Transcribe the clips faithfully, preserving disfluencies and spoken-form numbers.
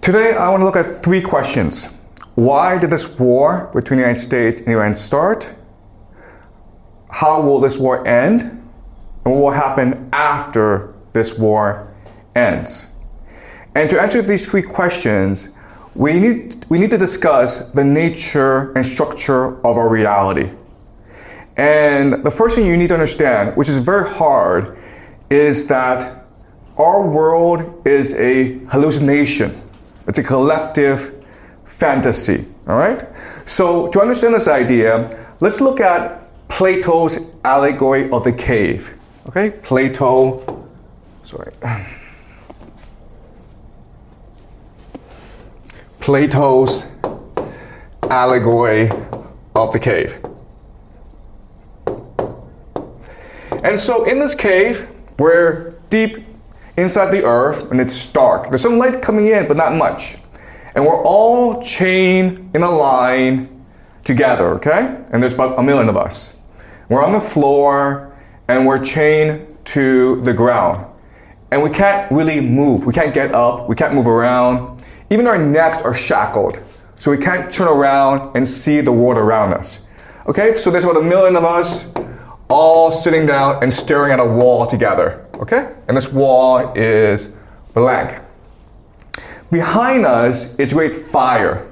Today, I want to look at three questions. Why did this war between the United States and Iran start? How will this war end? And what will happen after this war ends? And to answer these three questions, we need, we need to discuss the nature and structure of our reality. And the first thing you need to understand, which is very hard, is that our world is a hallucination. It's a collective fantasy, all right? So to understand this idea, let's look at Plato's allegory of the cave, okay? Plato, sorry. Plato's allegory of the cave. And so in this cave, we're deep inside the earth and it's dark. There's some light coming in, but not much. And we're all chained in a line together, okay? And there's about a million of us. We're on the floor and we're chained to the ground. And we can't really move. We can't get up. We can't move around. Even our necks are shackled. So we can't turn around and see the world around us. Okay, so there's about a million of us all sitting down and staring at a wall together. Okay? And this wall is blank. Behind us is great fire.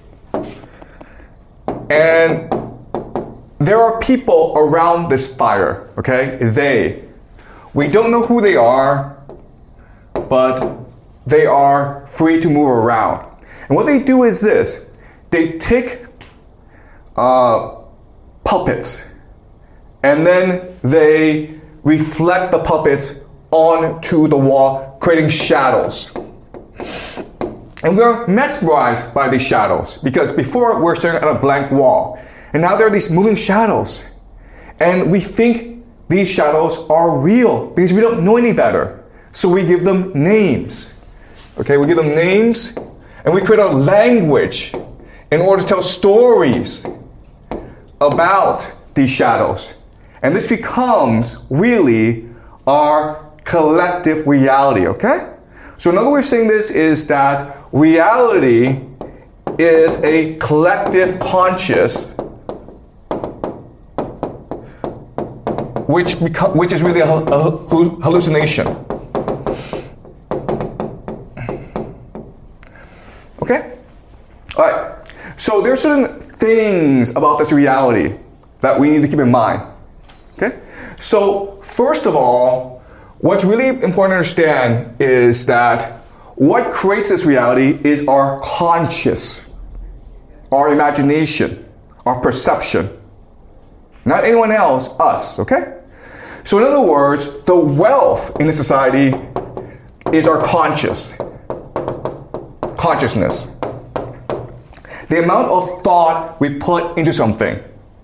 And there are people around this fire. Okay? They. We don't know who they are, but they are free to move around. And what they do is this. They take uh, puppets, and then they reflect the puppets onto the wall, creating shadows. And we're mesmerized by these shadows, because before we're staring at a blank wall, and now there are these moving shadows. And we think these shadows are real, because we don't know any better. So we give them names. Okay, we give them names, and we create a language in order to tell stories about these shadows. And this becomes really our collective reality, okay? So another way of saying this is that reality is a collective conscious, which, beco- which is really a, a hallucination. Okay? All right. So there's certain things about this reality that we need to keep in mind. Okay? So first of all, what's really important to understand is that what creates this reality is our conscious, our imagination, our perception. Not anyone else, us, okay? So in other words, the wealth in the society is our conscious, consciousness. The amount of thought we put into something.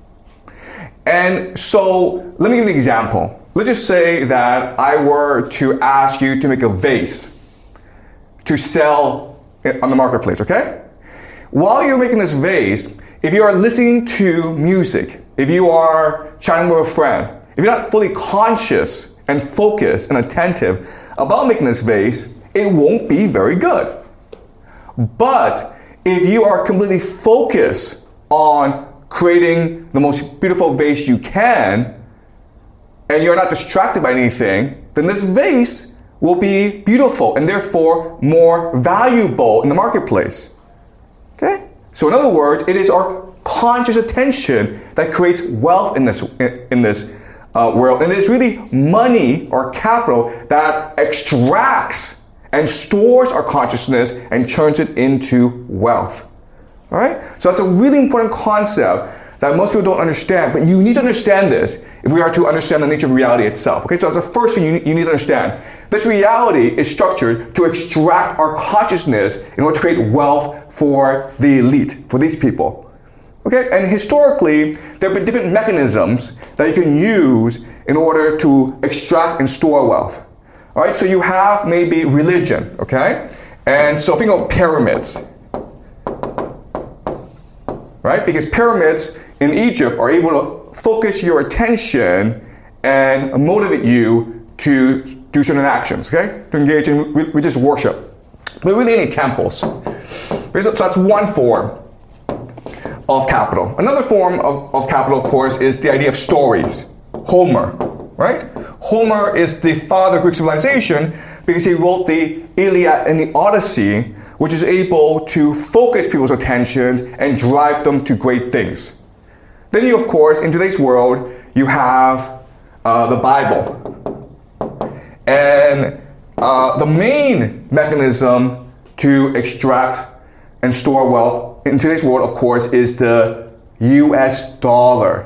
And so, let me give you an example. Let's just say that I were to ask you to make a vase to sell on the marketplace, okay? While you're making this vase, if you are listening to music, if you are chatting with a friend, if you're not fully conscious and focused and attentive about making this vase, it won't be very good. But if you are completely focused on creating the most beautiful vase you can, and you're not distracted by anything, then this vase will be beautiful and therefore more valuable in the marketplace. Okay? So in other words, it is our conscious attention that creates wealth in this, in, in this uh, world. And it is really money or capital that extracts and stores our consciousness and turns it into wealth. All right? So that's a really important concept that most people don't understand, but you need to understand this if we are to understand the nature of reality itself. Okay, so that's the first thing you need, you need to understand. This reality is structured to extract our consciousness in order to create wealth for the elite, for these people. Okay, and historically, there have been different mechanisms that you can use in order to extract and store wealth. All right, so you have maybe religion, okay? And so think of pyramids. Right? Because pyramids in Egypt are able to focus your attention and motivate you to do certain actions, okay? To engage in religious worship. but really any temples. So that's one form of capital. Another form of, of capital, of course, is the idea of stories. Homer, right? Homer is the father of Greek civilization because he wrote the Iliad and the Odyssey, which is able to focus people's attention and drive them to great things. Then you, of course, in today's world, you have uh, the Bible. And uh, the main mechanism to extract and store wealth in today's world, of course, is the U S dollar.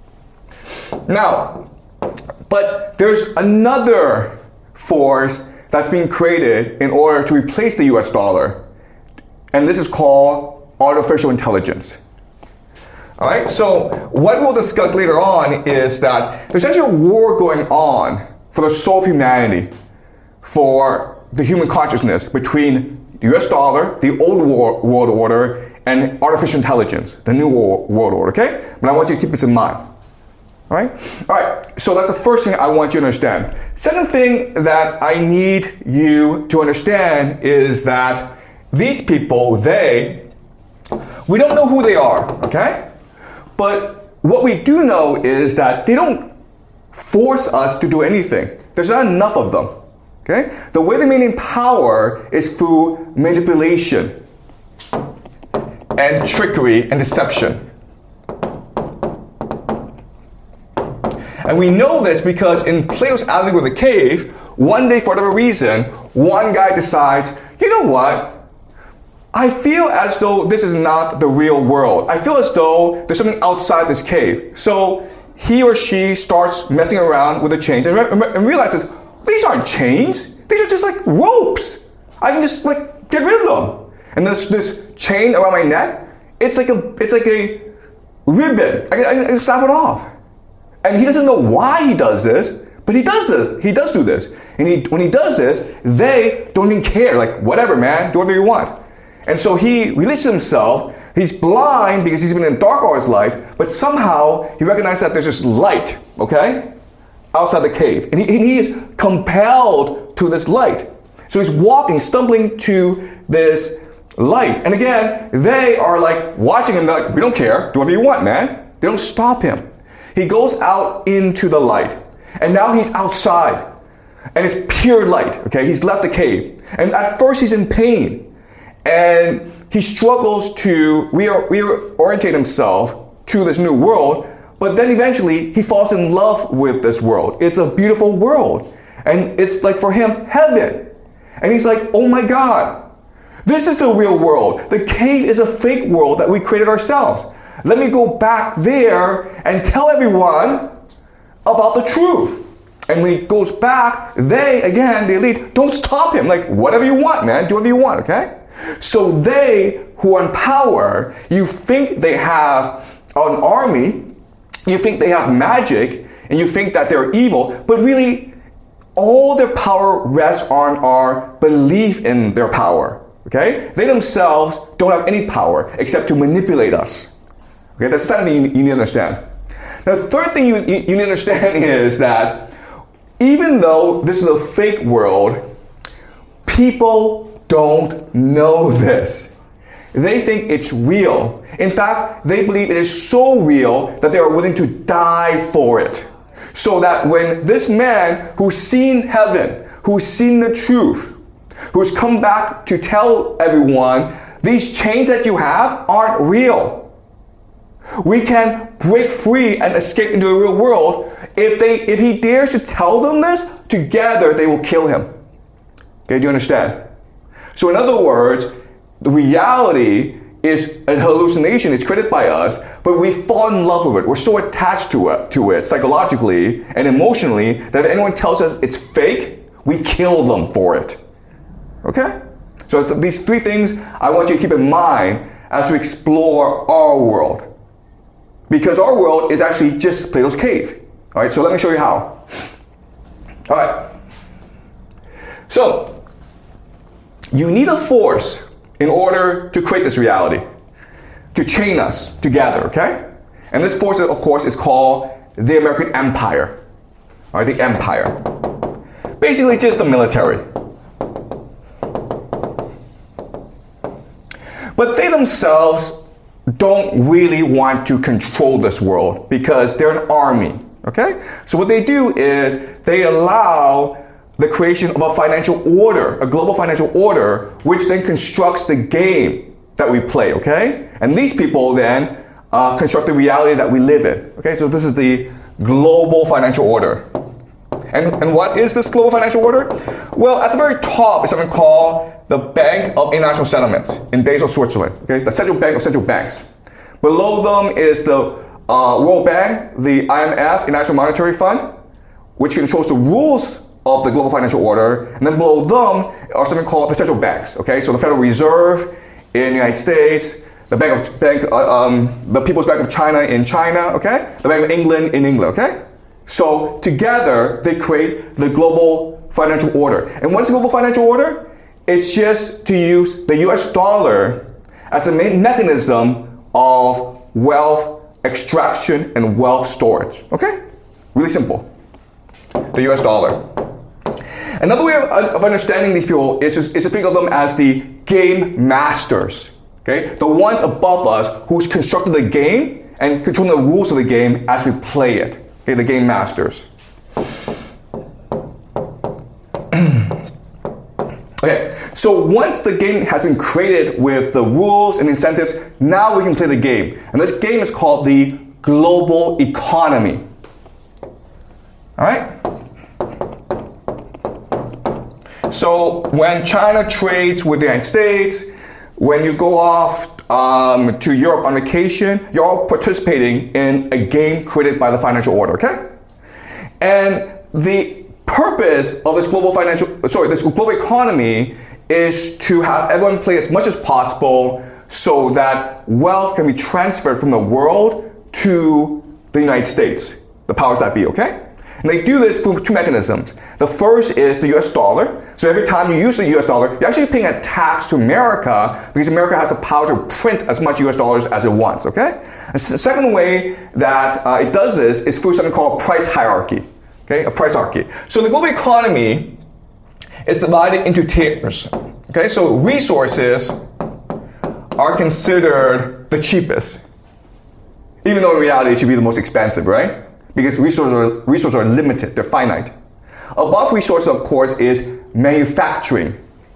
Now, but there's another force that's being created in order to replace the U S dollar. And this is called artificial intelligence. All right, so what we'll discuss later on is that there's actually a war going on for the soul of humanity, for the human consciousness between the U S dollar, the old war, world order, and artificial intelligence, the new war, world order, okay? But I want you to keep this in mind. All right? All right, so that's the first thing I want you to understand. Second thing that I need you to understand is that these people, they, we don't know who they are, okay? But what we do know is that they don't force us to do anything. There's not enough of them, okay? The way they maintain power is through manipulation and trickery and deception. And we know this because in Plato's Allegory of the Cave, one day, for whatever reason, one guy decides, you know what? I feel as though this is not the real world. I feel as though there's something outside this cave. So he or she starts messing around with the chains and, re- and realizes, these aren't chains. These are just like ropes. I can just like get rid of them. And this this chain around my neck, it's like a it's like a ribbon. I can, I can snap it off. And he doesn't know why he does this, but he does this. He does do this. And he, when he does this, they don't even care. Like, whatever, man, do whatever you want. And so he releases himself. He's blind because he's been in the dark all his life, but somehow he recognizes that there's this light, okay, outside the cave. And he, and he is compelled to this light. So he's walking, stumbling to this light. And again, they are like watching him. They're like, we don't care. Do whatever you want, man. They don't stop him. He goes out into the light. And now he's outside. And it's pure light, okay? He's left the cave. And at first he's in pain. And he struggles to reorientate himself to this new world, but then eventually he falls in love with this world. It's a beautiful world. And it's like for him, heaven. And he's like, oh my God, this is the real world. The cave is a fake world that we created ourselves. Let me go back there and tell everyone about the truth. And when he goes back, they, again, the elite, don't stop him. Like, whatever you want, man, do whatever you want, okay? So they who are in power, you think they have an army, you think they have magic, and you think that they're evil, but really all their power rests on our belief in their power, okay? They themselves don't have any power except to manipulate us. Okay, that's the second thing you, you need to understand. Now, the third thing you, you, you need to understand is that even though this is a fake world, people don't know this. They think it's real. In fact, they believe it is so real that they are willing to die for it. So that when this man who's seen heaven, who's seen the truth, who's come back to tell everyone, these chains that you have aren't real. We can break free and escape into the real world. If they, if he dares to tell them this, together they will kill him. Okay, do you understand? So in other words, the reality is a hallucination. It's created by us, but we fall in love with it. We're so attached to it, to it psychologically and emotionally that if anyone tells us it's fake, we kill them for it. Okay? So it's these three things I want you to keep in mind as we explore our world. Because our world is actually just Plato's cave. All right, so let me show you how. All right. So, you need a force in order to create this reality, to chain us together, okay? And this force, of course, is called the American Empire, or the Empire. Basically, just the military. But they themselves don't really want to control this world because they're an army, okay? So what they do is they allow the creation of a financial order, a global financial order, which then constructs the game that we play, okay? And these people then uh, construct the reality that we live in, okay? So this is the global financial order. And, and what is this global financial order? Well, at the very top is something called the Bank of International Settlements in Basel, Switzerland, okay? The central bank of central banks. Below them is the uh, World Bank, the I M F, International Monetary Fund, which controls the rules of the global financial order. And then below them are something called the central banks, okay? So the Federal Reserve in the United States, the Bank of Bank, uh, um, the People's Bank of China in China, okay? The Bank of England in England, okay? So together they create the global financial order. And what is the global financial order? It's just to use the U S dollar as a main mechanism of wealth extraction and wealth storage. Okay? Really simple. The U S dollar. Another way of, of understanding these people is, just, is to think of them as the game masters. Okay? The ones above us who's constructed the game and controlling the rules of the game as we play it. Okay, the game masters. Okay, so once the game has been created with the rules and incentives, now we can play the game. And this game is called the global economy. All right? So when China trades with the United States, when you go off um, to Europe on vacation, you're all participating in a game created by the financial order, okay? And the purpose of this global financial, sorry, this global economy is to have everyone play as much as possible so that wealth can be transferred from the world to the United States, the powers that be, okay? And they do this through two mechanisms. The first is the U S dollar. So every time you use the U S dollar, you're actually paying a tax to America because America has the power to print as much U S dollars as it wants, okay? And the second way that uh, it does this is through something called a price hierarchy, okay? A price hierarchy. So the global economy is divided into tiers, okay? So resources are considered the cheapest, even though in reality it should be the most expensive, right? Because resources are, resources are limited, they're finite. Above resources, of course, is manufacturing.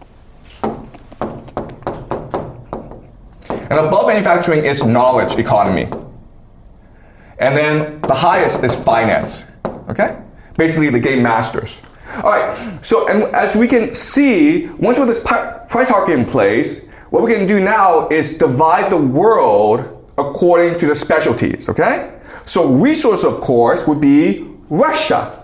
And above manufacturing is knowledge economy. And then the highest is finance, okay? Basically the game masters. All right, so and as we can see, once with this price hierarchy in place, what we can do now is divide the world according to the specialties, okay? So resource, of course, would be Russia.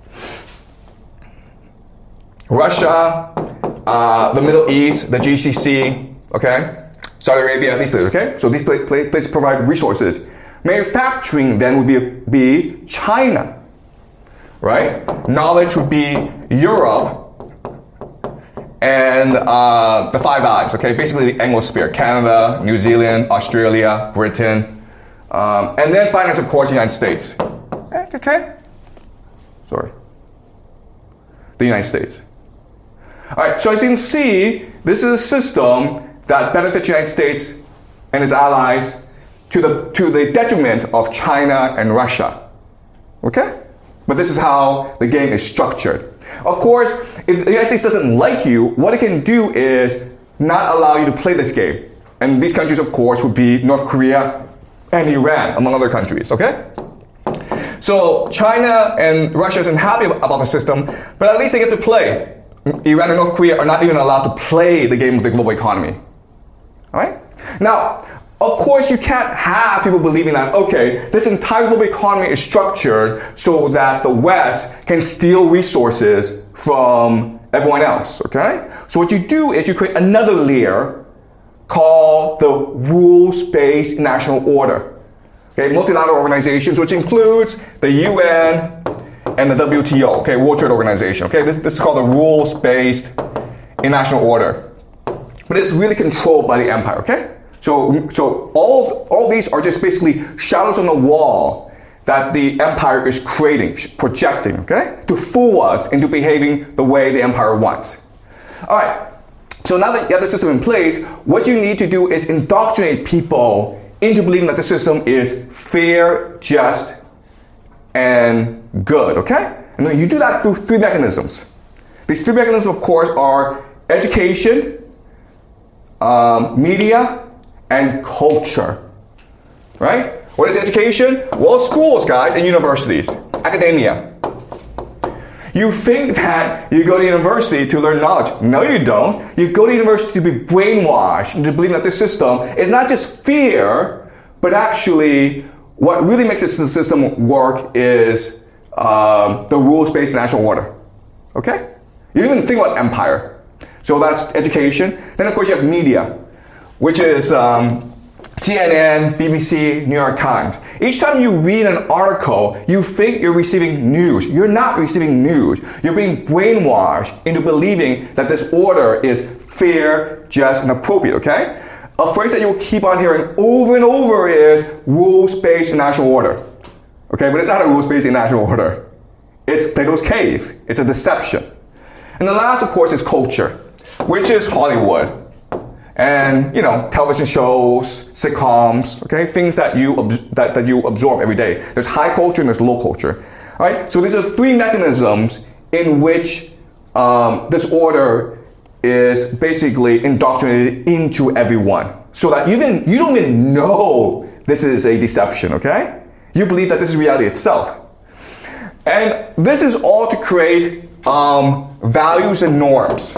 Russia, uh, the Middle East, the G C C, okay? Saudi Arabia, these places, okay? So these places provide resources. Manufacturing then would be, be China, right? Knowledge would be Europe and uh, the Five Eyes, okay? Basically the Anglosphere, Canada, New Zealand, Australia, Britain, Um, and then finance, of course, the United States. Okay? Sorry. The United States. All right, so as you can see, this is a system that benefits the United States and its allies to the, to the detriment of China and Russia. Okay? But this is how the game is structured. Of course, if the United States doesn't like you, what it can do is not allow you to play this game. And these countries, of course, would be North Korea and Iran, among other countries, okay? So China and Russia isn't happy about the system, but at least they get to play. Iran and North Korea are not even allowed to play the game of the global economy. All right? Now, of course, you can't have people believing that, okay, this entire global economy is structured so that the West can steal resources from everyone else, okay? So what you do is you create another layer called the rules-based international order. Okay, multilateral organizations, which includes the U N and the W T O, okay, World Trade Organization. Okay, this, this is called the rules-based international order. But it's really controlled by the empire, okay? So, so all, all these are just basically shadows on the wall that the empire is creating, projecting, okay? To fool us into behaving the way the empire wants. All right. So now that you have the system in place, what you need to do is indoctrinate people into believing that the system is fair, just, and good, okay? And you do that through three mechanisms. These three mechanisms, of course, are education, um, media, and culture, right? What is education? Well, schools, guys, and universities, academia. You think that you go to university to learn knowledge. No, you don't. You go to university to be brainwashed into believing that this system is not just fear, but actually what really makes this system work is um, the rules-based national order. Okay? You didn't even think about empire. So that's education. Then, of course, you have media, which is um, C N N, B B C, New York Times. Each time you read an article, you think you're receiving news. You're not receiving news. You're being brainwashed into believing that this order is fair, just, and appropriate, okay? A phrase that you'll keep on hearing over and over is rules-based national order. Okay, but it's not a rules-based national order. It's Plato's cave. It's a deception. And the last, of course, is culture, which is Hollywood. And, you know, television shows, sitcoms, okay, things that you that, that you absorb every day. There's high culture and there's low culture. All right, so these are three mechanisms in which um, this order is basically indoctrinated into everyone, so that you even you don't even know this is a deception. Okay, you believe that this is reality itself, and this is all to create um, values and norms.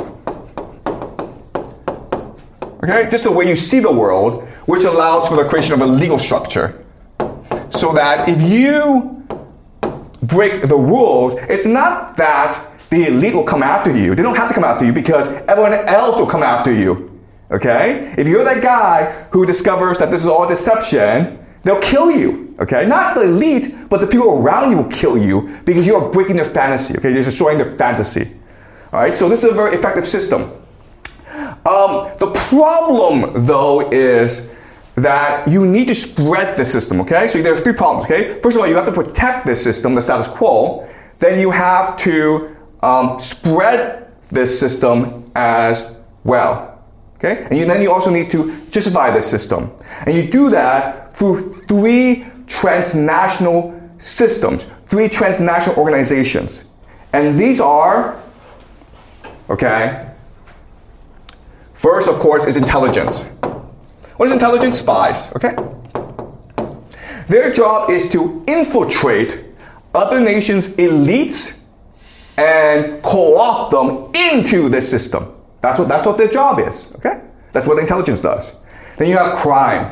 Okay, just the way you see the world, which allows for the creation of a legal structure. So that if you break the rules, it's not that the elite will come after you. They don't have to come after you because everyone else will come after you. Okay? If you're that guy who discovers that this is all deception, they'll kill you. Okay? Not the elite, but the people around you will kill you because you're breaking their fantasy. Okay? You're destroying their fantasy. Alright? So this is a very effective system. Um, the problem, though, is that you need to spread the system, okay? So there's three problems, okay? First of all, you have to protect this system, the status quo. Then you have to um, spread this system as well, okay? And you, then you also need to justify this system. And you do that through three transnational systems, three transnational organizations. And these are, okay? First, of course, is intelligence. What is intelligence? Spies, okay? Their job is to infiltrate other nations' elites and co-opt them into this system. That's what, that's what their job is, okay? That's what intelligence does. Then you have crime.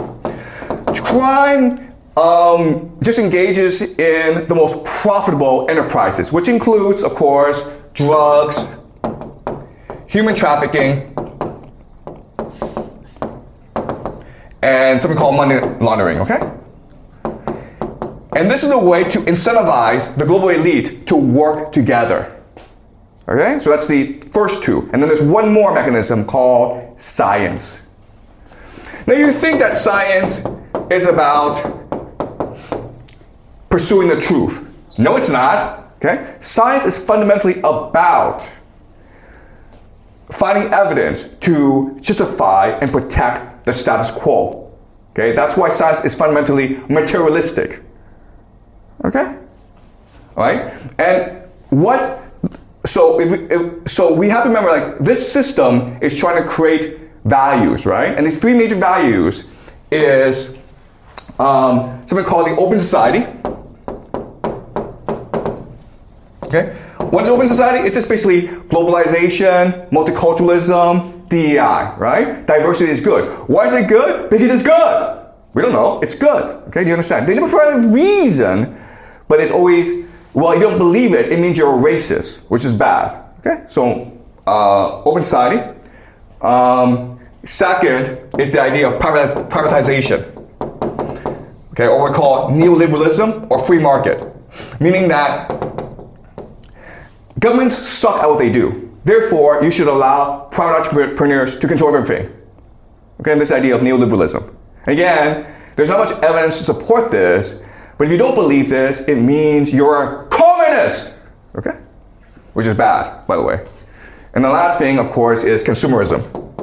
Crime um, just engages in the most profitable enterprises, which includes, of course, drugs, human trafficking, and something called money laundering, okay? And this is a way to incentivize the global elite to work together. Okay? So that's the first two. And then there's one more mechanism called science. Now you think that science is about pursuing the truth. No, it's not. Okay? Science is fundamentally about finding evidence to justify and protect the status quo. Okay, that's why science is fundamentally materialistic. Okay, all right, and what? So if, if so, we have to remember like this system is trying to create values, right? And these three major values is um, something called the open society. Okay, what is open society? It's just basically globalization, multiculturalism, D E I, right? Diversity is good. Why is it good? Because it's good. We don't know. It's good. Okay, do you understand? They never provide a reason, but it's always, well, you don't believe it, it means you're a racist, which is bad. Okay, so uh, open society. Um, second is the idea of privatiz- privatization. Okay, or what we call neoliberalism or free market, meaning that governments suck at what they do. Therefore, you should allow private entrepreneurs to control everything. Okay, and this idea of neoliberalism. Again, there's not much evidence to support this, but if you don't believe this, it means you're a communist. Okay? Which is bad, by the way. And the last thing, of course, is consumerism.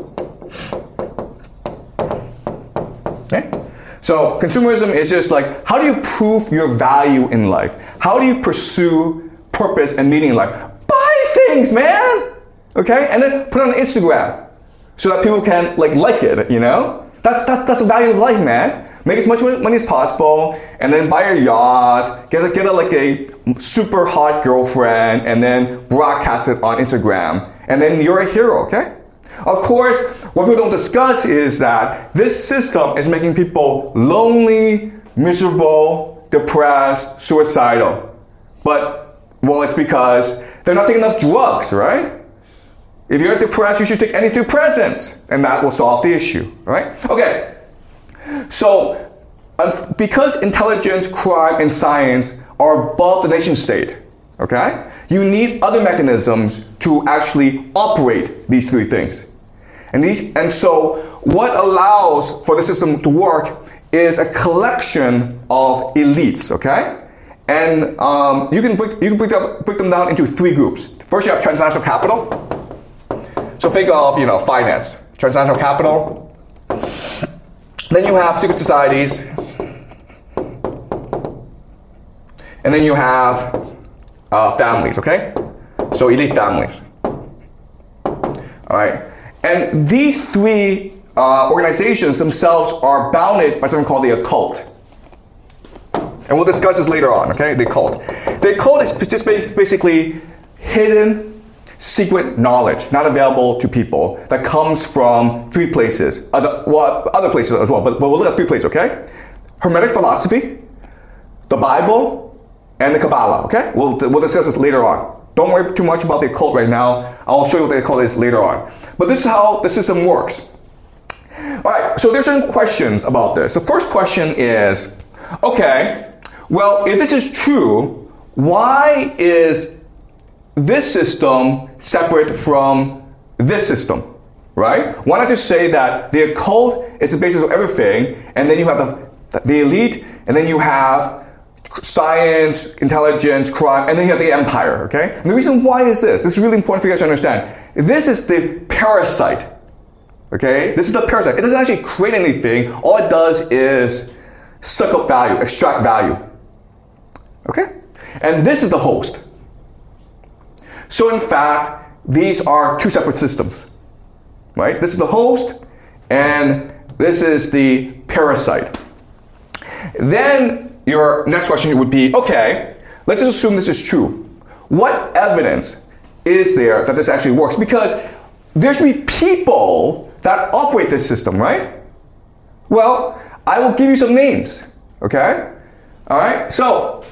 Okay? So consumerism is just like, how do you prove your value in life? How do you pursue purpose and meaning in life? Buy things, man! Okay? And then put it on Instagram so that people can like like it, you know? That's, that's, that's the value of life, man. Make as much money as possible, and then buy a yacht, get a, get a, like a super hot girlfriend, and then broadcast it on Instagram. And then you're a hero, okay? Of course, what people don't discuss is that this system is making people lonely, miserable, depressed, suicidal. But, well, it's because they're not taking enough drugs, right? If you're depressed, you should take antidepressants, and that will solve the issue, right? Okay. So, uh, because intelligence, crime, and science are above the nation state, okay, you need other mechanisms to actually operate these three things. And these, and so, what allows for the system to work is a collection of elites, okay, and um, you can break, you can break, up, break them down into three groups. First, you have transnational capital. So think of, you know, finance, transnational capital. Then you have secret societies, and then you have uh, families, okay? So elite families. All right, and these three uh, organizations themselves are bounded by something called the occult. And we'll discuss this later on, okay? The occult. The occult is just basically hidden, secret knowledge, not available to people, that comes from three places, other, well, other places as well, but, but we'll look at three places, okay? Hermetic philosophy, the Bible, and the Kabbalah, okay? We'll, we'll discuss this later on. Don't worry too much about the occult right now. I'll show you what the occult is later on. But this is how the system works. All right, so there's certain questions about this. The first question is, okay, well, if this is true, why is this system separate from this system, right? Why not just say that the occult is the basis of everything, and then you have the, the elite, and then you have science, intelligence, crime, and then you have the empire, okay? And the reason why is this, this is really important for you guys to understand. This is the parasite, okay? This is the parasite. It doesn't actually create anything. All it does is suck up value, extract value, okay? And this is the host. So in fact, these are two separate systems, right? This is the host, and this is the parasite. Then your next question would be, okay, let's just assume this is true. What evidence is there that this actually works? Because there should be people that operate this system, right? Well, I will give you some names, okay? All right, so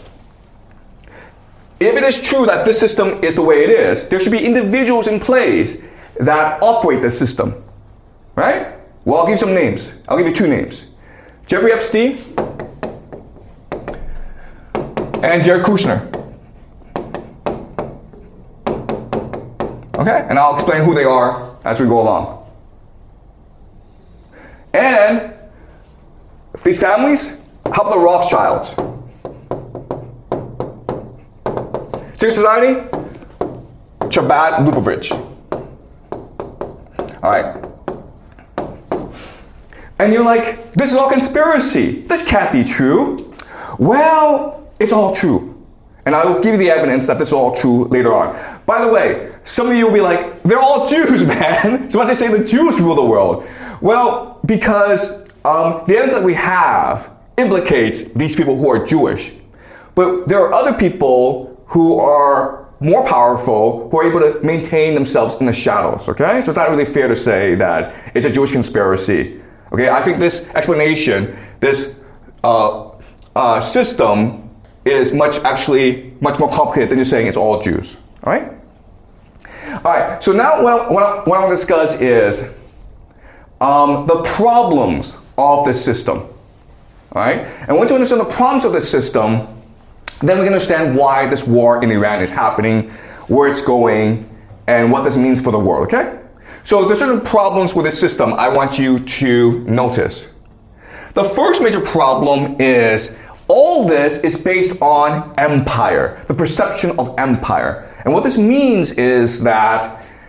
if it is true that this system is the way it is, there should be individuals in place that operate this system, right? Well, I'll give you some names. I'll give you two names. Jeffrey Epstein and Jared Kushner. Okay, and I'll explain who they are as we go along. And these families, how about the Rothschilds? Secret Society, Chabad Lubavitch. All right. And you're like, this is all conspiracy. This can't be true. Well, it's all true. And I will give you the evidence that this is all true later on. By the way, some of you will be like, they're all Jews, man. So why do they say the Jews rule the world? Well, because um, the evidence that we have implicates these people who are Jewish. But there are other people who are more powerful, who are able to maintain themselves in the shadows, okay? So it's not really fair to say that it's a Jewish conspiracy, okay? I think this explanation, this uh, uh, system is much, actually, much more complicated than just saying it's all Jews, all right? All right, so now what I, what I, what I want to discuss is um, the problems of this system, all right? And once you understand the problems of this system, then we can understand why this war in Iran is happening, where it's going, and what this means for the world, okay? So there's certain problems with this system I want you to notice. The first major problem is all this is based on empire, the perception of empire. And what this means is that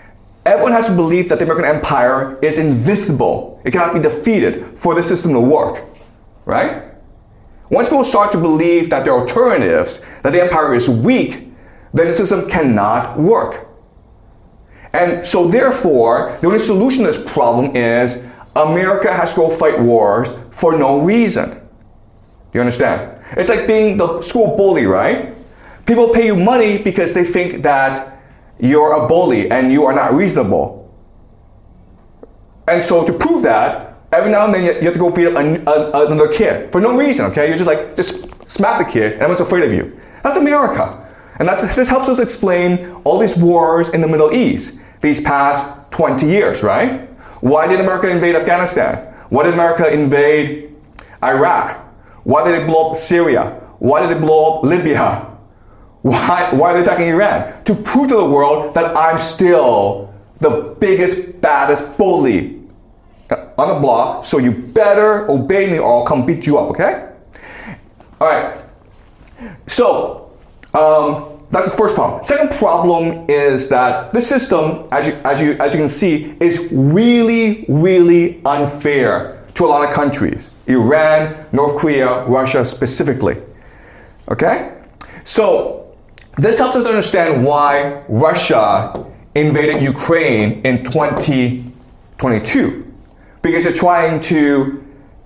everyone has to believe that the American empire is invincible. It cannot be defeated for the system to work, right? Once people start to believe that there are alternatives, that the empire is weak, then the system cannot work. And so therefore, the only solution to this problem is America has to go fight wars for no reason. You understand? It's like being the school bully, right? People pay you money because they think that you're a bully and you are not reasonable. And so to prove that, every now and then you have to go beat up another kid for no reason, okay? You're just like, just smack the kid and everyone's afraid of you. That's America. And that's, this helps us explain all these wars in the Middle East these past twenty years, right? Why did America invade Afghanistan? Why did America invade Iraq? Why did they blow up Syria? Why did they blow up Libya? Why, why are they attacking Iran? To prove to the world that I'm still the biggest, baddest bully on the block, so you better obey me or I'll come beat you up, okay? All right. So, um, that's the first problem. Second problem is that this system, as you, as you, as you can see, is really, really unfair to a lot of countries. Iran, North Korea, Russia specifically. Okay? So, this helps us understand why Russia invaded Ukraine in twenty twenty-two. Because they're trying to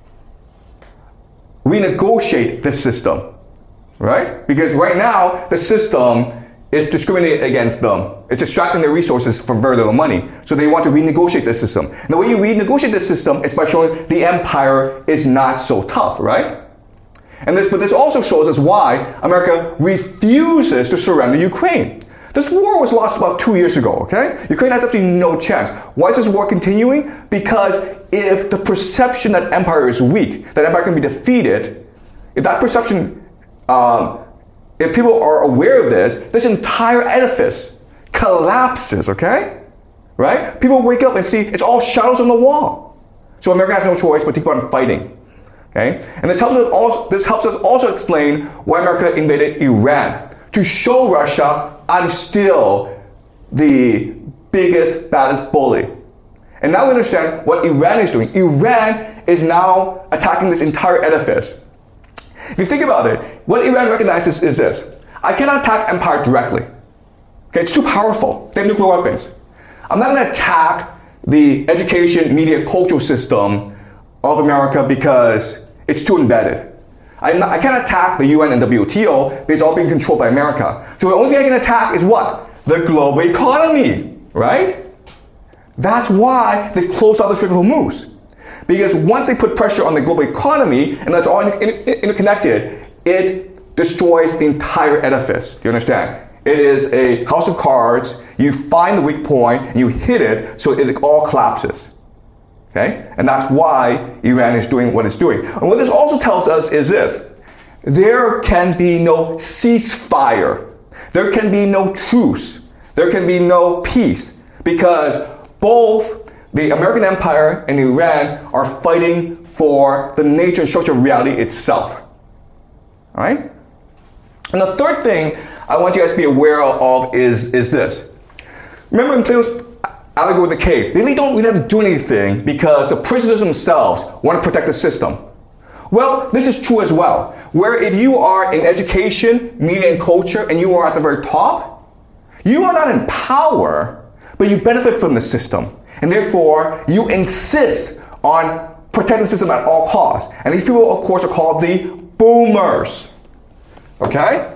renegotiate this system. Right? Because right now, the system is discriminating against them. It's extracting their resources for very little money. So they want to renegotiate this system. And the way you renegotiate this system is by showing the empire is not so tough, right? And this, but this also shows us why America refuses to surrender Ukraine. This war was lost about two years ago, okay? Ukraine has absolutely no chance. Why is this war continuing? Because if the perception that empire is weak, that empire can be defeated, if that perception Um, if people are aware of this, this entire edifice collapses, okay? Right? People wake up and see it's all shadows on the wall. So America has no choice but to keep on fighting. Okay? And this helps us also, this helps us also explain why America invaded Iran. To show Russia, I'm still the biggest, baddest bully. And now we understand what Iran is doing. Iran is now attacking this entire edifice. If you think about it, what Iran recognizes is this. I cannot attack empire directly. Okay, it's too powerful. They have nuclear weapons. I'm not going to attack the education, media, cultural system of America because it's too embedded. I'm not, I can't attack the U N and W T O because it's all being controlled by America. So the only thing I can attack is what? The global economy, right? That's why they closed out the Strait of Hormuz. Because once they put pressure on the global economy, and that's all interconnected, it destroys the entire edifice. Do you understand? It is a house of cards. You find the weak point, and you hit it, so it all collapses. Okay? And that's why Iran is doing what it's doing. And what this also tells us is this. There can be no ceasefire. There can be no truce. There can be no peace. Because both the American empire and Iran are fighting for the nature and structure of reality itself. All right? And the third thing I want you guys to be aware of is, is this. Remember in Plato's allegory of the cave, they really don't really have to do anything because the prisoners themselves want to protect the system. Well, this is true as well. Where if you are in education, media, and culture, and you are at the very top, you are not in power, but you benefit from the system. And therefore, you insist on protecting the system at all costs. And these people, of course, are called the boomers. Okay?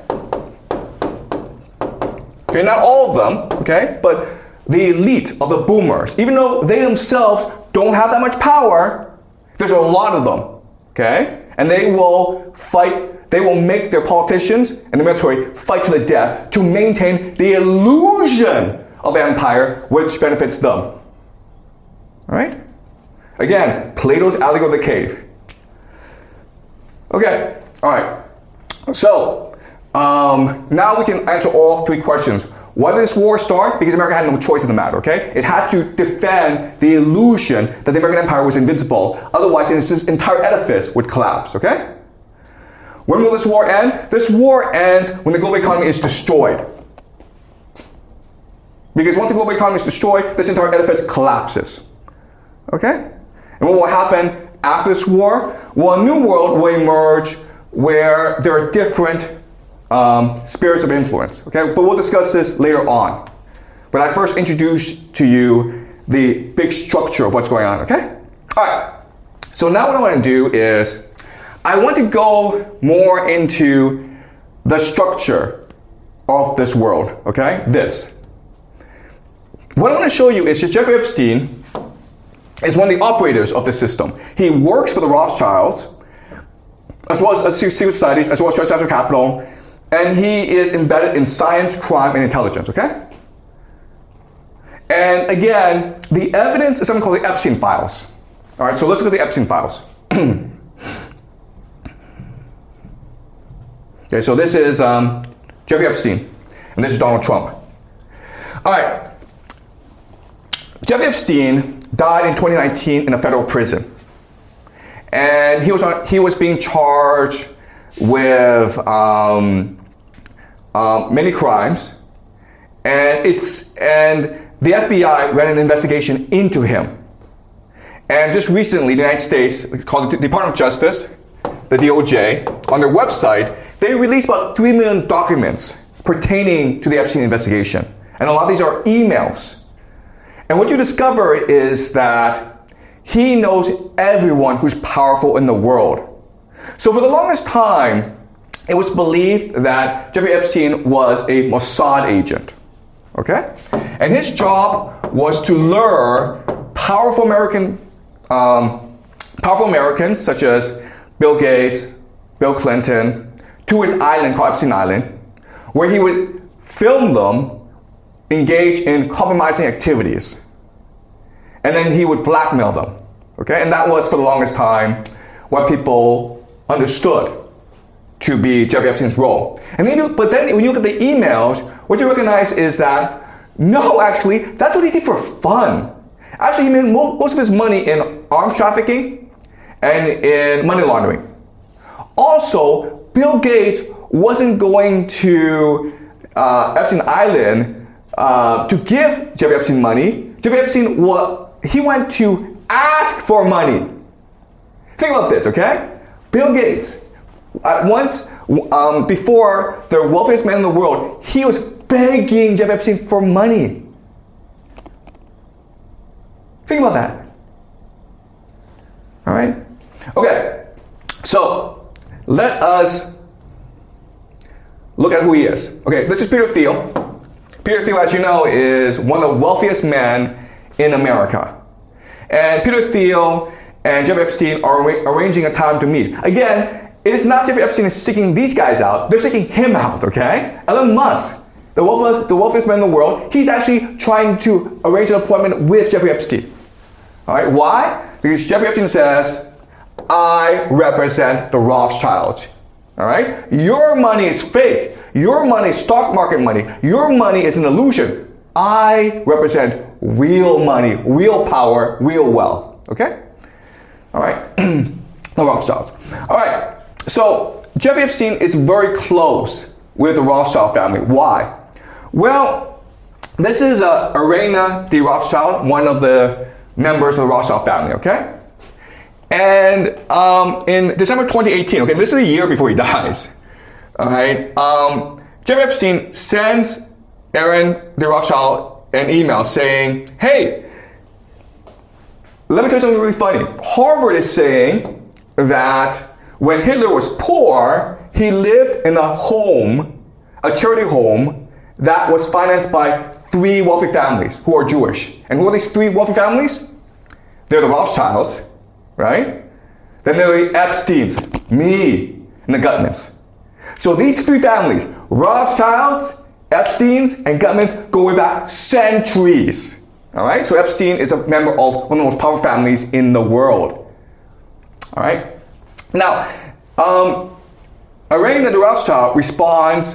Okay, not all of them, okay? But the elite of the boomers, even though they themselves don't have that much power, there's a lot of them, okay? And they will fight, they will make their politicians and the military fight to the death to maintain the illusion of empire, which benefits them. All right? Again, Plato's allegory of the cave. Okay, all right. So, um, now we can answer all three questions. Why did this war start? Because America had no choice in the matter, okay? It had to defend the illusion that the American empire was invincible. Otherwise, this entire edifice would collapse, okay? When will this war end? This war ends when the global economy is destroyed. Because once the global economy is destroyed, this entire edifice collapses. Okay? And what will happen after this war? Well, a new world will emerge where there are different um, spheres of influence. Okay? But we'll discuss this later on. But I first introduce to you the big structure of what's going on. Okay? All right. So now what I want to do is I want to go more into the structure of this world. Okay? This. What I want to show you is that Jeffrey Epstein is one of the operators of the system. He works for the Rothschilds, as well as secret societies, as well as Church National Capital, and he is embedded in science, crime, and intelligence, okay? And again, the evidence is something called the Epstein files. All right, so let's look at the Epstein files. Okay, so this is um, Jeffrey Epstein, and this is Donald Trump. All right. Jeffrey Epstein died in twenty nineteen in a federal prison. And he was on, he was being charged with um, um, many crimes. And it's and the F B I ran an investigation into him. And just recently, the United States, called the Department of Justice, the D O J, on their website, they released about three million documents pertaining to the Epstein investigation. And a lot of these are emails. And what you discover is that he knows everyone who's powerful in the world. So for the longest time, it was believed that Jeffrey Epstein was a Mossad agent. Okay? And his job was to lure powerful American, um, powerful Americans such as Bill Gates, Bill Clinton, to his island called Epstein Island, where he would film them engage in compromising activities. And then he would blackmail them. Okay? And that was, for the longest time, what people understood to be Jeffrey Epstein's role. And then you, but then when you look at the emails, what you recognize is that, no, actually, that's what he did for fun. Actually, he made most of his money in arms trafficking and in money laundering. Also, Bill Gates wasn't going to uh, Epstein Island Uh, to give Jeffrey Epstein money. Jeffrey Epstein, well, he went to ask for money. Think about this, okay? Bill Gates, at once, um, before the wealthiest man in the world, he was begging Jeffrey Epstein for money. Think about that. All right? Okay, so let us look at who he is. Okay, this is Peter Thiel. Peter Thiel, as you know, is one of the wealthiest men in America. And Peter Thiel and Jeffrey Epstein are arra- arranging a time to meet. Again, it's not Jeffrey Epstein is seeking these guys out. They're seeking him out, okay? Elon Musk, the, wealth- the wealthiest man in the world, he's actually trying to arrange an appointment with Jeffrey Epstein. All right, why? Because Jeffrey Epstein says, I represent the Rothschilds. All right? Your money is fake. Your money is stock market money. Your money is an illusion. I represent real money, real power, real wealth. Okay? All right? The Rothschilds. All right. So Jeffrey Epstein is very close with the Rothschild family. Why? Well, this is uh, Irina de Rothschild, one of the members of the Rothschild family. Okay? And um, in December twenty eighteen, okay, this is a year before he dies, all right, um, Jeffrey Epstein sends Aaron de Rothschild an email saying, hey, let me tell you something really funny. Harvard is saying that when Hitler was poor, he lived in a home, a charity home, that was financed by three wealthy families who are Jewish. And who are these three wealthy families? They're the Rothschilds. Right? Then there are the Epsteins, me, and the Gutmans. So these three families, Rothschilds, Epsteins, and Gutmans, go way back centuries. All right? So Epstein is a member of one of the most powerful families in the world. All right? Now, um, Irina de Rothschild responds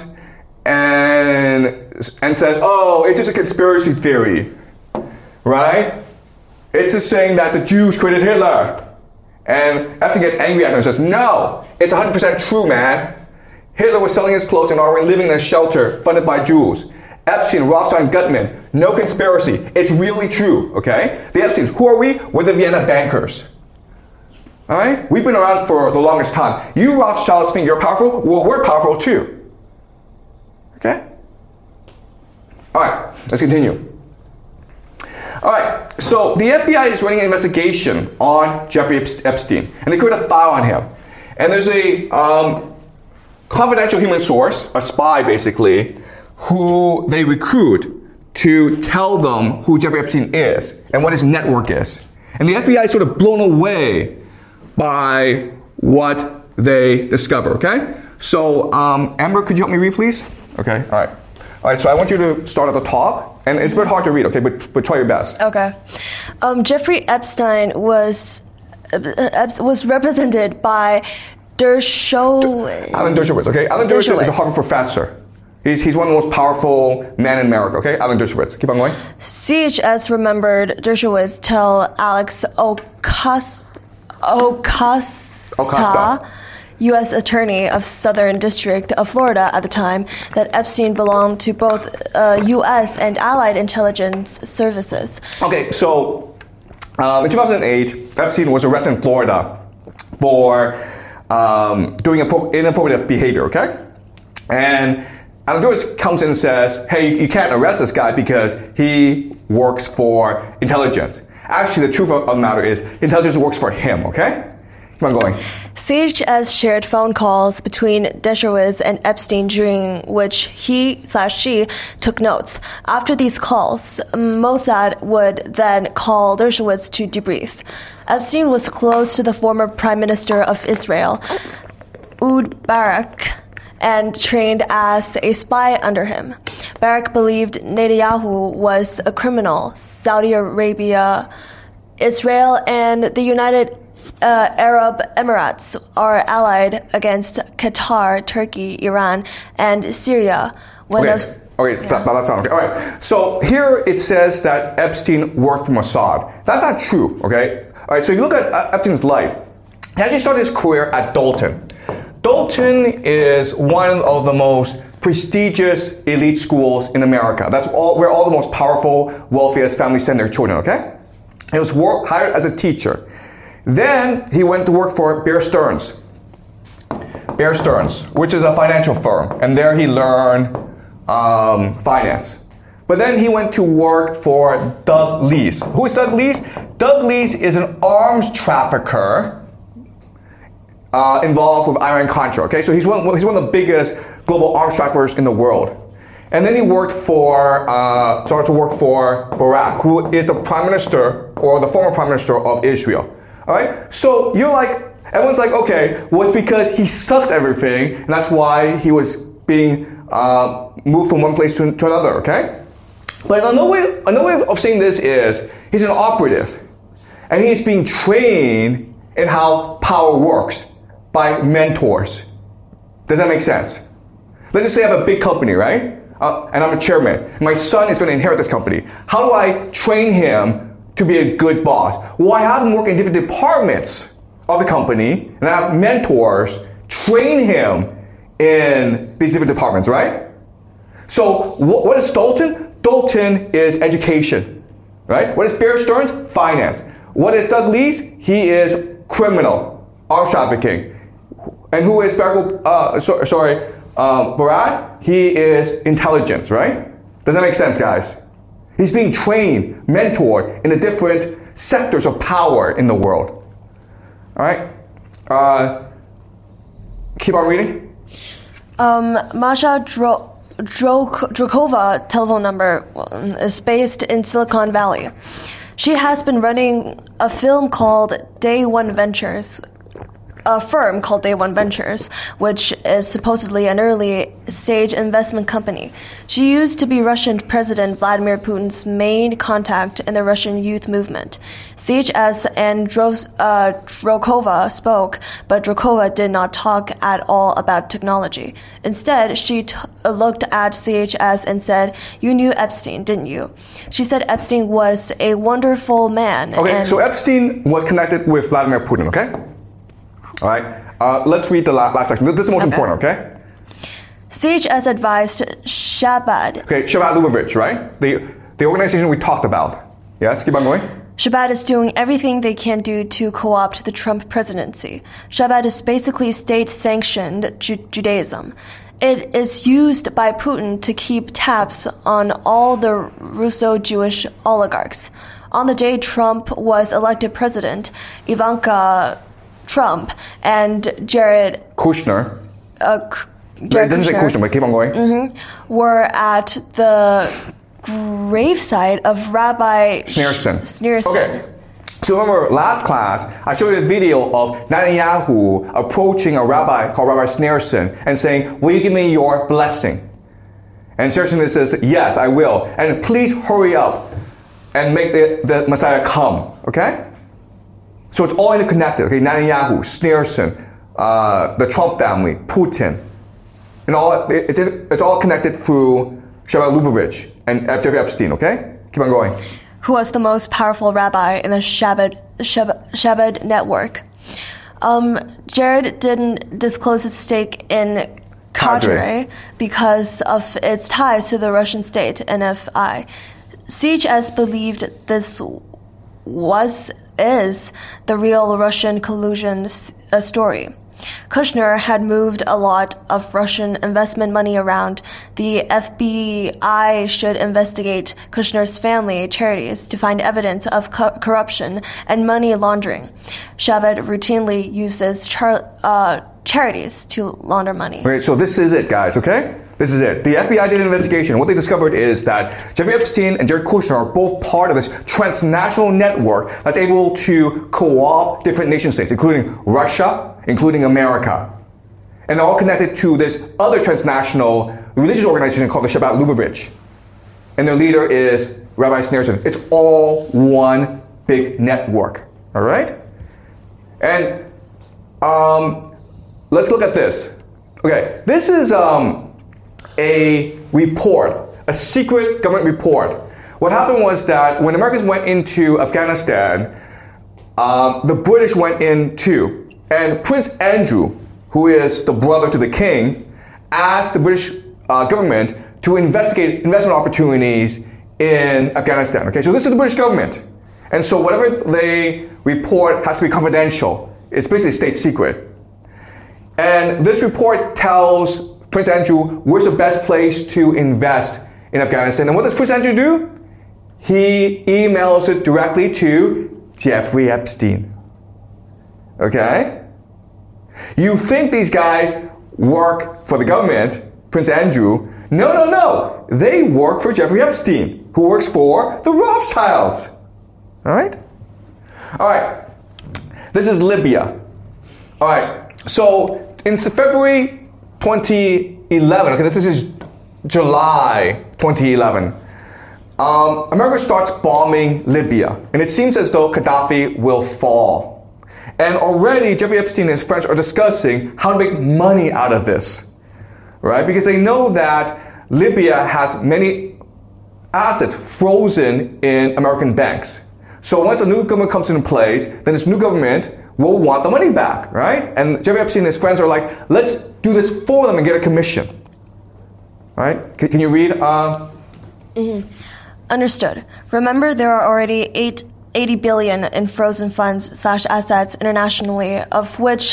and, and says, oh, it's just a conspiracy theory. Right? It's just saying that the Jews created Hitler. And Epstein gets angry at him and says, no, it's one hundred percent true, man. Hitler was selling his clothes and already living in a shelter funded by Jews. Epstein, Rothschild, Gutman, no conspiracy. It's really true, okay? The Epsteins, who are we? We're the Vienna bankers. All right? We've been around for the longest time. You Rothschilds think you're powerful? Well, we're powerful too. Okay? All right, let's continue. All right, so the F B I is running an investigation on Jeffrey Epstein, and they created a file on him. And there's a um, confidential human source, a spy basically, who they recruit to tell them who Jeffrey Epstein is and what his network is. And the F B I is sort of blown away by what they discover, okay? So, um, Amber, could you help me read, please? Okay, all right. All right, so I want you to start at the top, and it's a bit hard to read, okay, but, but try your best. Okay. Um, Jeffrey Epstein was uh, was represented by Dershowitz. Alan Dershowitz, okay? Alan Dershowitz, Dershowitz is a Harvard professor. He's, he's one of the most powerful men in America, okay? Alan Dershowitz. Keep on going. C H S remembered Dershowitz tell Alex Ocasio Ocasio, U S Attorney of Southern District of Florida at the time, that Epstein belonged to both uh, U S and Allied intelligence services. Okay, so um, in two thousand eight, Epstein was arrested in Florida for um, doing inappropriate behavior, okay? And Alan Dershowitz comes in and says, hey, you can't arrest this guy because he works for intelligence. Actually, the truth of the matter is, intelligence works for him, okay? Keep on going. C H S shared phone calls between Dershowitz and Epstein during which he slash she took notes. After these calls, Mossad would then call Dershowitz to debrief. Epstein was close to the former Prime Minister of Israel, Ehud Barak, and trained as a spy under him. Barak believed Netanyahu was a criminal. Saudi Arabia, Israel, and the United uh, Arab Emirates are allied against Qatar, Turkey, Iran, and Syria. One okay, of, okay yeah. that, that's not okay. All right, so here it says that Epstein worked for Mossad. That's not true, okay? All right, so you look at uh, Epstein's life. He actually started his career at Dalton. Dalton is one of the most prestigious elite schools in America. That's all, where all the most powerful, wealthiest families send their children, okay? He was work, hired as a teacher. Then he went to work for Bear Stearns. Bear Stearns, which is a financial firm. And there he learned um, finance. But then he went to work for Doug Leese. Who is Doug Leese? Doug Leese is an arms trafficker Uh, involved with Iran-Contra, okay? So he's one, he's one of the biggest global arms traffickers in the world. And then he worked for, uh, started to work for Barak, who is the prime minister, or the former prime minister of Israel, all right? So you're like, everyone's like, okay, well, it's because he sucks everything, and that's why he was being uh, moved from one place to, to another, okay? But another way, another way of saying this is, he's an operative, and he's being trained in how power works by mentors. Does that make sense? Let's just say I have a big company, right? Uh, and I'm a chairman. My son is going to inherit this company. How do I train him to be a good boss? Well, I have him work in different departments of the company, and I have mentors train him in these different departments, right? So wh- what is Dalton? Dalton is education, right? What is Bear Stearns? Finance. What is Doug Leese? He is criminal, arms trafficking. And who is Barak, uh, so, sorry, um, Barak? He is intelligence, right? Does that make sense, guys? He's being trained, mentored in the different sectors of power in the world. All right? Uh, keep on reading. Um, Masha Dro- Dro- Drokova telephone number is based in Silicon Valley. She has been running a film called Day One Ventures, a firm called Day One Ventures, which is supposedly an early-stage investment company. She used to be Russian President Vladimir Putin's main contact in the Russian youth movement. C H S and Dro- uh, Drokova spoke, but Drokova did not talk at all about technology. Instead, she t- looked at C H S and said, "You knew Epstein, didn't you?" She said Epstein was a wonderful man. Okay, and so Epstein was connected with Vladimir Putin, okay? All right, uh, let's read the last, last section. This is the most okay. important, okay? C H S advised sh- Shabbat. Okay, Shabbat Lubavitch, right? The, the organization we talked about. Yes, keep on going. Shabbat is doing everything they can do to co-opt the Trump presidency. Shabbat is basically state-sanctioned Ju- Judaism. It is used by Putin to keep tabs on all the Russo-Jewish oligarchs. On the day Trump was elected president, Ivanka Trump and Jared Kushner. Uh, Jared it doesn't Kushner, say Kushner, but keep on going. Mm-hmm, were at the gravesite of Rabbi Schneerson. Schneerson. Okay. So remember, last class, I showed you a video of Netanyahu approaching a rabbi called Rabbi Schneerson and saying, will you give me your blessing? And Schneerson says, yes, I will. And please hurry up and make the, the Messiah come, okay? So it's all interconnected, okay? Netanyahu, Schneerson, uh, the Trump family, Putin. And all it, it's, it's all connected through Shabbat Lubavitch and Jeffrey Epstein, okay? Keep on going. Who was the most powerful rabbi in the Shabbat, Shabbat, Shabbat network. Um, Jared didn't disclose his stake in Cadre because of its ties to the Russian state, N F I. Siege S believed this was, is the real Russian collusion uh, story. Kushner had moved a lot of Russian investment money around. The F B I should investigate Kushner's family charities to find evidence of co- corruption and money laundering. Shabbat routinely uses char- uh, charities to launder money. Okay, so this is it, guys, okay? This is it. The F B I did an investigation. What they discovered is that Jeffrey Epstein and Jared Kushner are both part of this transnational network that's able to co-opt different nation states, including Russia, including America. And they're all connected to this other transnational religious organization called the Shabbat Lubavitch. And their leader is Rabbi Schneerson. It's all one big network, all right? And um, let's look at this. Okay, this is um, a report, a secret government report. What happened was that when Americans went into Afghanistan, um, the British went in too. And Prince Andrew, who is the brother to the king, asked the British uh, government to investigate investment opportunities in Afghanistan. Okay, so this is the British government. And so whatever they report has to be confidential. It's basically state secret. And this report tells Prince Andrew where's the best place to invest in Afghanistan. And what does Prince Andrew do? He emails it directly to Jeffrey Epstein. Okay? You think these guys work for the government, Prince Andrew. No, no, no. They work for Jeffrey Epstein, who works for the Rothschilds. All right? All right. This is Libya. All right. So in February twenty eleven, okay, this is July twenty eleven, um, America starts bombing Libya. And it seems as though Gaddafi will fall. And already Jeffrey Epstein and his friends are discussing how to make money out of this, right? Because they know that Libya has many assets frozen in American banks. So once a new government comes into place, then this new government will want the money back, right? And Jeffrey Epstein and his friends are like, let's do this for them and get a commission, right? Can, can you read? Uh... Mm-hmm. Understood. Remember, there are already eight eighty billion in frozen funds slash assets internationally, of which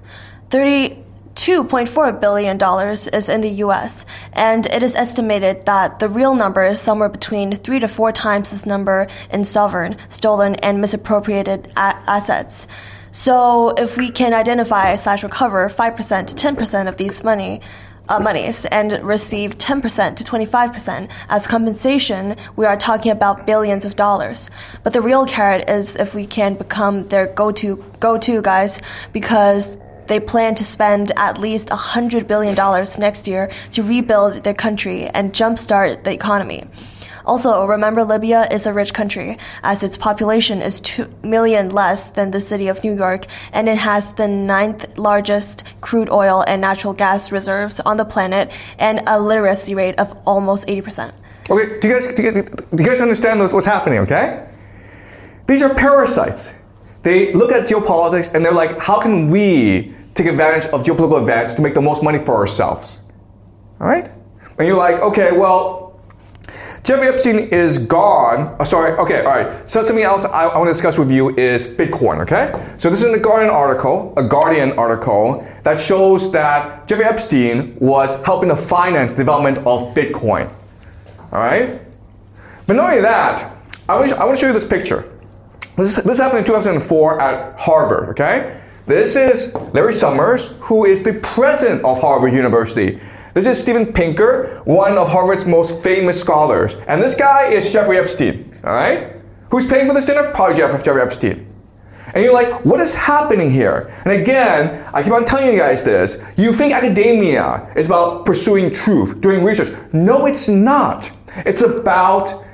thirty-two point four billion dollars is in the U S. And it is estimated that the real number is somewhere between three to four times this number in sovereign, stolen, and misappropriated a- assets. So if we can identify slash recover five percent to ten percent of these money, Uh, monies and receive ten percent to twenty-five percent as compensation, we are talking about billions of dollars. But the real carrot is if we can become their go-to go-to guys, because they plan to spend at least one hundred billion dollars next year to rebuild their country and jumpstart the economy. Also, remember, Libya is a rich country, as its population is two million less than the city of New York, and it has the ninth largest crude oil and natural gas reserves on the planet, and a literacy rate of almost eighty percent. Okay, do you guys, do you, do you guys understand what's happening, okay? These are parasites. They look at geopolitics and they're like, how can we take advantage of geopolitical events to make the most money for ourselves? All right? And you're like, okay, well, Jeffrey Epstein is gone. Oh, sorry, okay, all right. So something else I, I want to discuss with you is Bitcoin, okay? So this is a Guardian article, a Guardian article that shows that Jeffrey Epstein was helping to finance the development of Bitcoin, all right? But not only that, I want to, I want to show you this picture. This, this happened in two thousand four at Harvard, okay? This is Larry Summers, who is the president of Harvard University. This is Steven Pinker, one of Harvard's most famous scholars. And this guy is Jeffrey Epstein, all right? Who's paying for this dinner? Probably Jeff, Jeffrey Epstein. And you're like, what is happening here? And again, I keep on telling you guys this. You think academia is about pursuing truth, doing research. No, it's not. It's about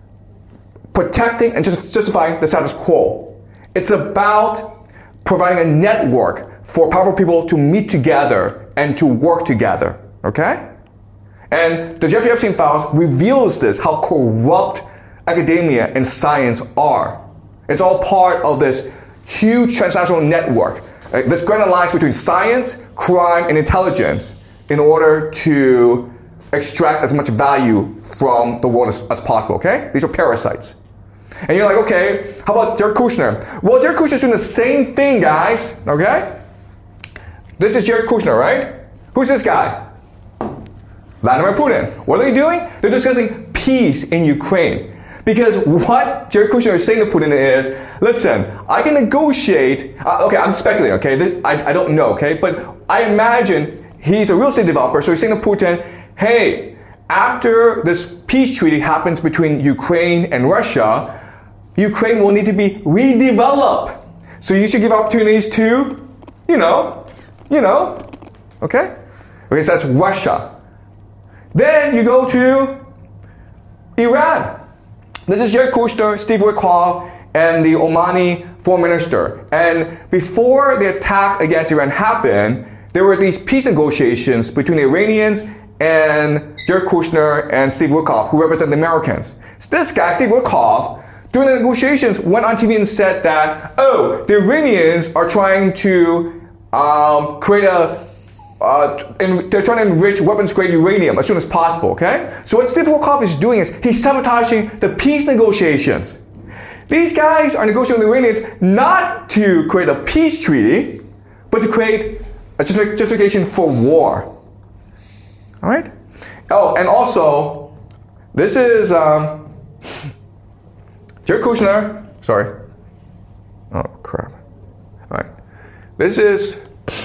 protecting and just justifying the status quo. It's about providing a network for powerful people to meet together and to work together. Okay? And the Jeffrey Epstein files reveals this, how corrupt academia and science are. It's all part of this huge transnational network, right? This grand alliance between science, crime, and intelligence in order to extract as much value from the world as, as possible, okay? These are parasites. And you're like, okay, how about Jared Kushner? Well, Jared Kushner's doing the same thing, guys, okay? This is Jared Kushner, right? Who's this guy? Vladimir Putin. What are they doing? They're discussing peace in Ukraine. Because what Jared Kushner is saying to Putin is, listen, I can negotiate, uh, okay, I'm speculating, okay, this, I, I don't know, okay, but I imagine he's a real estate developer, so he's saying to Putin, hey, after this peace treaty happens between Ukraine and Russia, Ukraine will need to be redeveloped. So you should give opportunities to, you know, you know, okay? Okay, so that's Russia. Then you go to Iran. This is Jared Kushner, Steve Witkoff, and the Omani foreign minister. And before the attack against Iran happened, there were these peace negotiations between the Iranians and Jared Kushner and Steve Witkoff, who represent the Americans. So this guy, Steve Witkoff, during the negotiations, went on T V and said that, oh, the Iranians are trying to um, create a Uh, and they're trying to enrich weapons-grade uranium as soon as possible, okay? So what Steve Witkoff is doing is he's sabotaging the peace negotiations. These guys are negotiating with the Iranians not to create a peace treaty, but to create a justification for war. All right? Oh, and also, this is um, Jared Kushner. Sorry. Oh, crap. All right. This is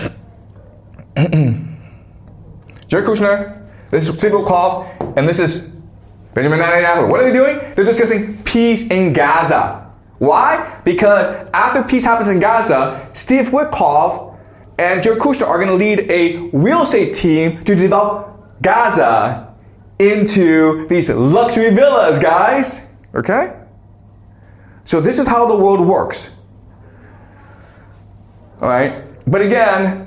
Jared Kushner, this is Steve Witkoff, and this is Benjamin Netanyahu. What are they doing? They're discussing peace in Gaza. Why? Because after peace happens in Gaza, Steve Witkoff and Jared Kushner are going to lead a real estate team to develop Gaza into these luxury villas, guys. Okay? So this is how the world works. All right? But again,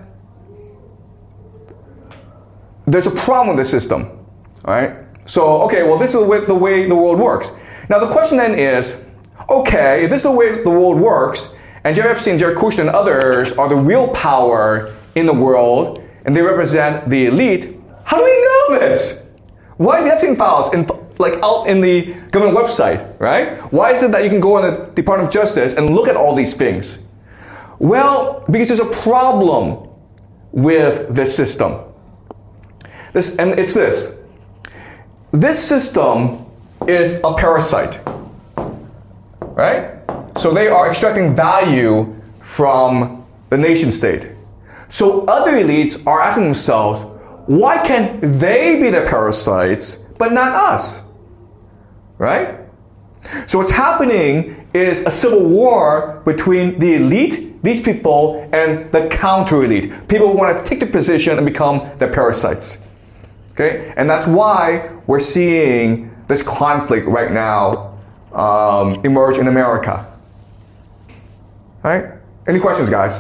there's a problem with the system, all right? So, okay, well, this is the way, the way the world works. Now, the question then is, okay, if this is the way the world works, and Jeffrey Epstein, Jared Kushner, and others are the real power in the world, and they represent the elite, how do we know this? Why is the Epstein files in, like out in the government website, right? Why is it that you can go on the Department of Justice and look at all these things? Well, because there's a problem with this system. This, and it's this. This system is a parasite, right? So they are extracting value from the nation state. So other elites are asking themselves, why can they be the parasites, but not us, right? So what's happening is a civil war between the elite, these people, and the counter-elite. People who want to take the position and become the parasites. Okay, and that's why we're seeing this conflict right now um, emerge in America. All right? Any questions, guys?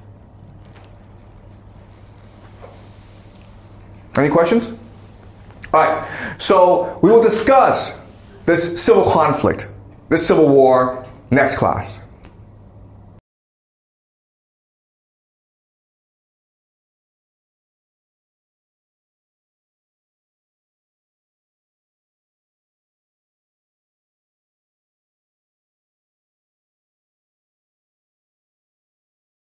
Any questions? All right. So we will discuss this civil conflict, this civil war, next class.